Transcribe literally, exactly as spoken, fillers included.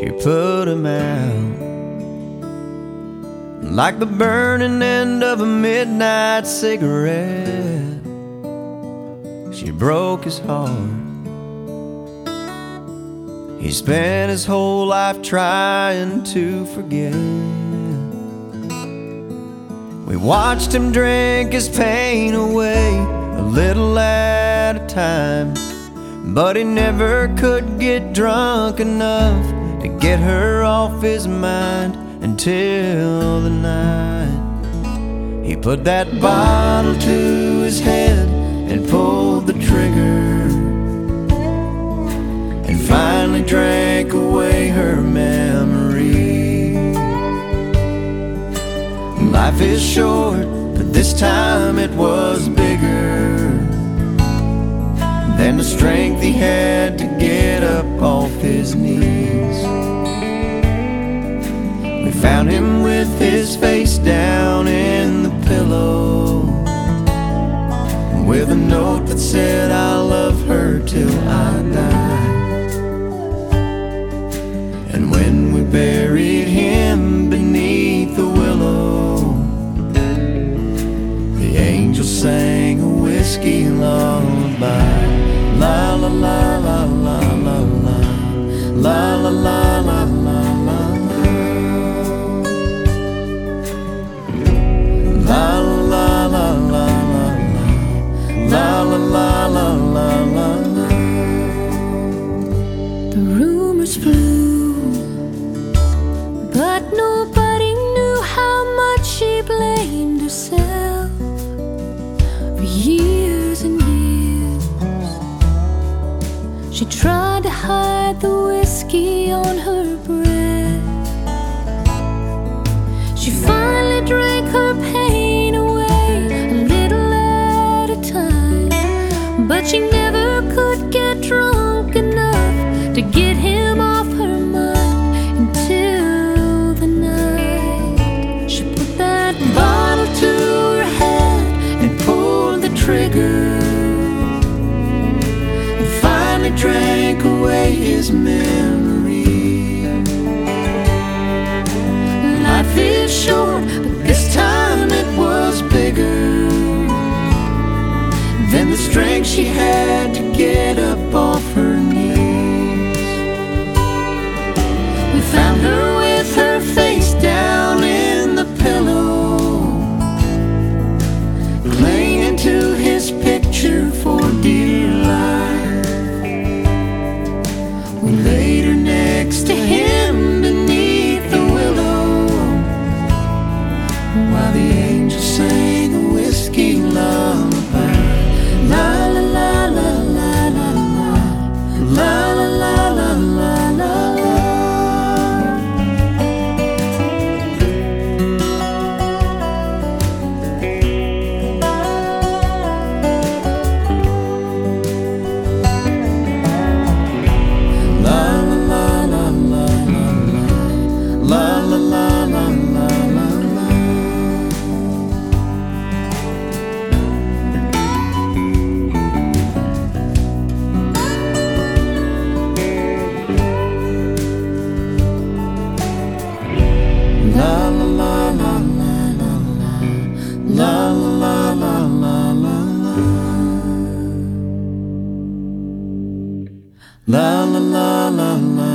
she put him out. Like the burning end of a midnight cigarette, she broke his heart. He spent his whole life trying to forget. We watched him drink his pain away, a little at a time, but he never could get drunk enough to get her off his mind until the night he put that bottle to his head and pulled the trigger, and finally drank away her memory. Life is short, but this time it was bigger than the strength he had to get up off his knees. We found him with his face down in the pillow, with a note that said, "I'll love her till I die." And when we buried him beneath the willow, the angel sang a whiskey lullaby. La la la la la la la, la la la la la la, la la la la la, la la la la la la. The rumors flew, but nobody knew how much she blamed herself for years and years. She tried to hide the whiskey on her breath. She finally drank her pain away, a little at a time, but she never could get drunk enough to get him off her mind until the night she put that bottle to her head and pulled the trigger, and finally drank away his memory. Life is short, but this time it was bigger than the strength she had to get up off her knees. We found her with her face down in the pillow, clinging to his picture for dear life. We laid her next to him beneath the willow, while the angel sang a whiskey lullaby. La la la la la la la, la la la la la la. La la la la la.